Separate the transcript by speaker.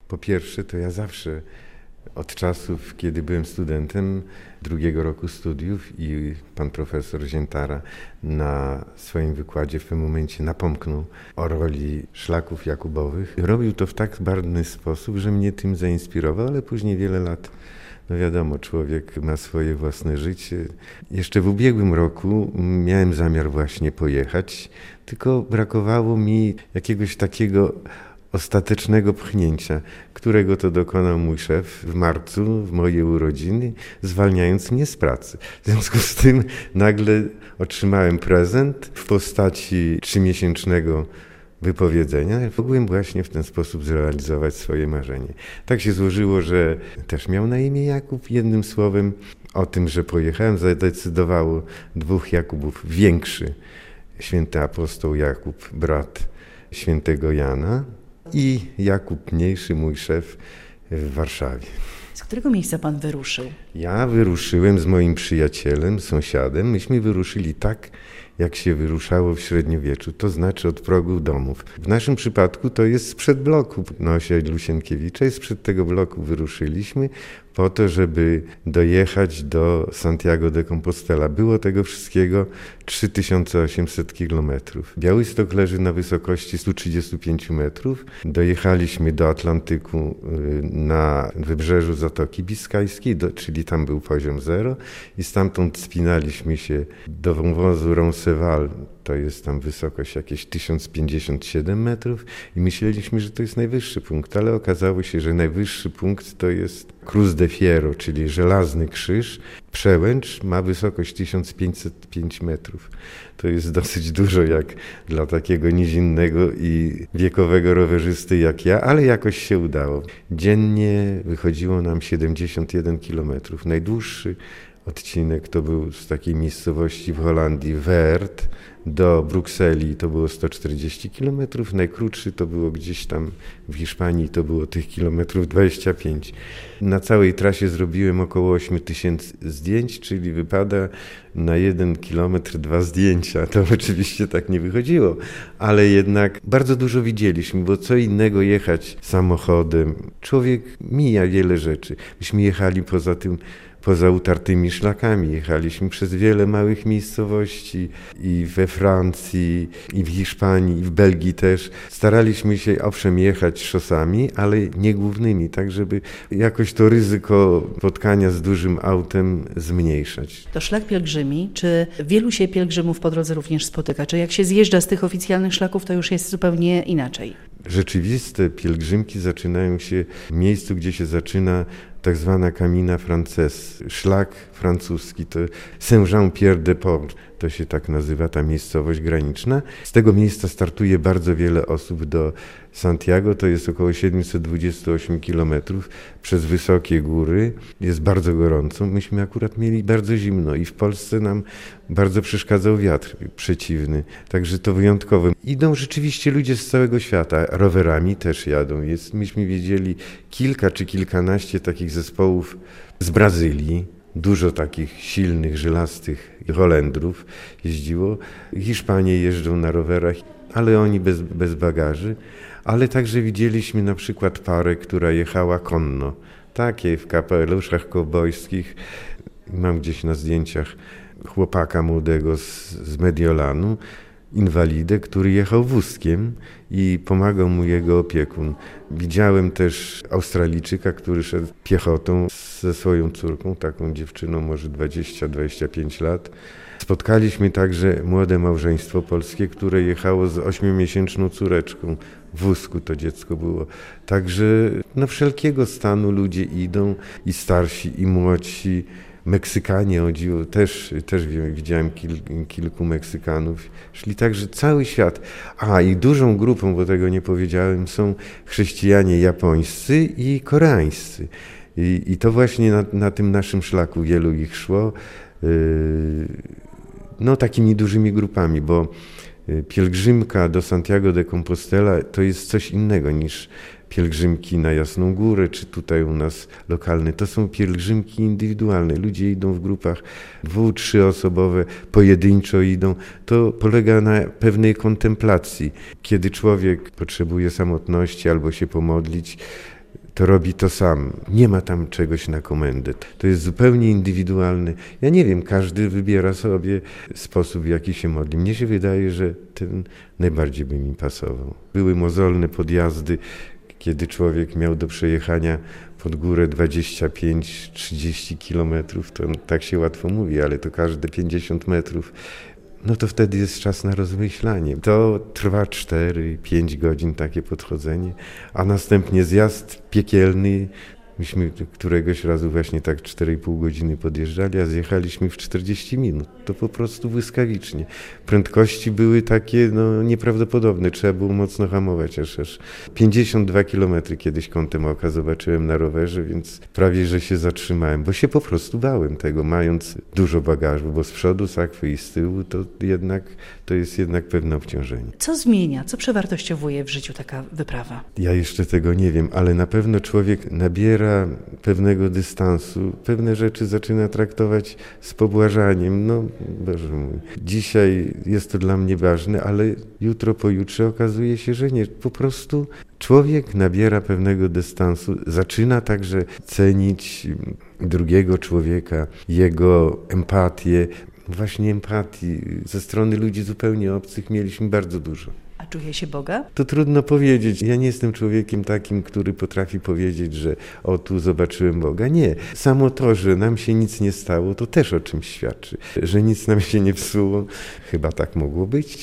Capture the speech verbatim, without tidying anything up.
Speaker 1: Po pierwsze, to ja zawsze od czasów, kiedy byłem studentem drugiego roku studiów i pan profesor Ziętara na swoim wykładzie w pewnym momencie napomknął o roli szlaków jakubowych. Robił to w tak barwny sposób, że mnie tym zainspirował, ale później wiele lat, no wiadomo, człowiek ma swoje własne życie. Jeszcze w ubiegłym roku miałem zamiar właśnie pojechać, tylko brakowało mi jakiegoś takiego ostatecznego pchnięcia, którego to dokonał mój szef w marcu, w moje urodziny, zwalniając mnie z pracy. W związku z tym nagle otrzymałem prezent w postaci trzymiesięcznego wypowiedzenia. Mogłem właśnie w ten sposób zrealizować swoje marzenie. Tak się złożyło, że też miał na imię Jakub. Jednym słowem o tym, że pojechałem, zadecydowało dwóch Jakubów. Większy, święty apostoł Jakub, brat świętego Jana, i Jakub mniejszy, mój szef, w Warszawie.
Speaker 2: Z którego miejsca pan wyruszył?
Speaker 1: Ja wyruszyłem z moim przyjacielem, sąsiadem. Myśmy wyruszyli tak, jak się wyruszało w średniowieczu, to znaczy od progu domów. W naszym przypadku to jest sprzed bloku na osiedlu Sienkiewicza i sprzed tego bloku wyruszyliśmy po to, żeby dojechać do Santiago de Compostela. Było tego wszystkiego trzy tysiące osiemset kilometrów. Białystok leży na wysokości stu trzydziestu pięciu metrów. Dojechaliśmy do Atlantyku na wybrzeżu Zatoki Biskajskiej, do, czyli tam był poziom zero i stamtąd spinaliśmy się do wąwozu Roncesvalles. To jest tam wysokość jakieś tysiąc pięćdziesiąt siedem metrów i myśleliśmy, że to jest najwyższy punkt, ale okazało się, że najwyższy punkt to jest Cruz de Fierro, czyli żelazny krzyż. Przełęcz ma wysokość tysiąc pięćset pięć metrów. To jest dosyć dużo jak dla takiego nizinnego i wiekowego rowerzysty jak ja, ale jakoś się udało. Dziennie wychodziło nam siedemdziesiąt jeden kilometrów. Najdłuższy odcinek to był z takiej miejscowości w Holandii, Weert, do Brukseli to było sto czterdzieści kilometrów, najkrótszy to było gdzieś tam w Hiszpanii, to było tych kilometrów dwadzieścia pięć. Na całej trasie zrobiłem około osiem tysięcy zdjęć, czyli wypada na jeden kilometr dwa zdjęcia. To oczywiście tak nie wychodziło, ale jednak bardzo dużo widzieliśmy, bo co innego jechać samochodem. Człowiek mija wiele rzeczy. Myśmy jechali poza tym poza utartymi szlakami. Jechaliśmy przez wiele małych miejscowości i we Francji, i w Hiszpanii, i w Belgii też. Staraliśmy się owszem jechać szosami, ale nie głównymi, tak żeby jakoś to ryzyko spotkania z dużym autem zmniejszać.
Speaker 2: To szlak pielgrzymi, czy wielu się pielgrzymów po drodze również spotyka? Czy jak się zjeżdża z tych oficjalnych szlaków, to już jest zupełnie inaczej?
Speaker 1: Rzeczywiste pielgrzymki zaczynają się w miejscu, gdzie się zaczyna tak zwana Camina Frances, szlak francuski, to Saint-Jean-Pierre-de-Port, to się tak nazywa ta miejscowość graniczna. Z tego miejsca startuje bardzo wiele osób do Santiago, to jest około siedemset dwadzieścia osiem kilometrów przez wysokie góry, jest bardzo gorąco. Myśmy akurat mieli bardzo zimno i w Polsce nam bardzo przeszkadzał wiatr przeciwny, także to wyjątkowe. Idą rzeczywiście ludzie z całego świata, rowerami też jadą. Jest, myśmy widzieli kilka czy kilkanaście takich zespołów z Brazylii, dużo takich silnych, żelastych Holendrów jeździło. Hiszpanie jeżdżą na rowerach, ale oni bez, bez bagaży. Ale także widzieliśmy na przykład parę, która jechała konno. Takie w kapeluszach kowbojskich. Mam gdzieś na zdjęciach chłopaka młodego z, z Mediolanu, inwalidę, który jechał wózkiem i pomagał mu jego opiekun. Widziałem też Australijczyka, który szedł piechotą ze swoją córką, taką dziewczyną, może dwadzieścia dwadzieścia pięć lat. Spotkaliśmy także młode małżeństwo polskie, które jechało z ośmiomiesięczną córeczką. W wózku to dziecko było. Także no wszelkiego stanu ludzie idą, i starsi, i młodsi. Meksykanie, o dziwo, też, też widziałem kil, kilku Meksykanów. Szli także cały świat. A i dużą grupą, bo tego nie powiedziałem, są chrześcijanie japońscy i koreańscy. I, i to właśnie na, na tym naszym szlaku wielu ich szło. Yy, no takimi dużymi grupami, bo pielgrzymka do Santiago de Compostela to jest coś innego niż pielgrzymki na Jasną Górę, czy tutaj u nas lokalne. To są pielgrzymki indywidualne. Ludzie idą w grupach dwu-, trzyosobowe, pojedynczo idą. To polega na pewnej kontemplacji. Kiedy człowiek potrzebuje samotności albo się pomodlić, to robi to sam. Nie ma tam czegoś na komendę. To jest zupełnie indywidualne. Ja nie wiem, każdy wybiera sobie sposób, w jaki się modli. Mnie się wydaje, że ten najbardziej by mi pasował. Były mozolne podjazdy, kiedy człowiek miał do przejechania pod górę dwadzieścia pięć trzydzieści kilometrów, to tak się łatwo mówi, ale to każde pięćdziesiąt metrów, no to wtedy jest czas na rozmyślanie. To trwa cztery pięć godzin takie podchodzenie, a następnie zjazd piekielny. Myśmy któregoś razu właśnie tak cztery i pół godziny podjeżdżali, a zjechaliśmy w czterdzieści minut. To po prostu błyskawicznie. Prędkości były takie no, nieprawdopodobne. Trzeba było mocno hamować. Aż, aż pięćdziesiąt dwa kilometry kiedyś kątem oka zobaczyłem na rowerze, więc prawie, że się zatrzymałem, bo się po prostu bałem tego, mając dużo bagażu, bo z przodu sakwy i z tyłu to jednak to jest jednak pewne obciążenie.
Speaker 2: Co zmienia, co przewartościowuje w życiu taka wyprawa?
Speaker 1: Ja jeszcze tego nie wiem, ale na pewno człowiek nabiera pewnego dystansu, pewne rzeczy zaczyna traktować z pobłażaniem. No, Boże mój, dzisiaj jest to dla mnie ważne, ale jutro, pojutrze okazuje się, że nie. Po prostu człowiek nabiera pewnego dystansu, zaczyna także cenić drugiego człowieka, jego empatię. Właśnie empatii ze strony ludzi zupełnie obcych mieliśmy bardzo dużo.
Speaker 2: A czuje się Boga?
Speaker 1: To trudno powiedzieć. Ja nie jestem człowiekiem takim, który potrafi powiedzieć, że o tu zobaczyłem Boga. Nie. Samo to, że nam się nic nie stało, to też o czymś świadczy. Że nic nam się nie psuło, chyba tak mogło być.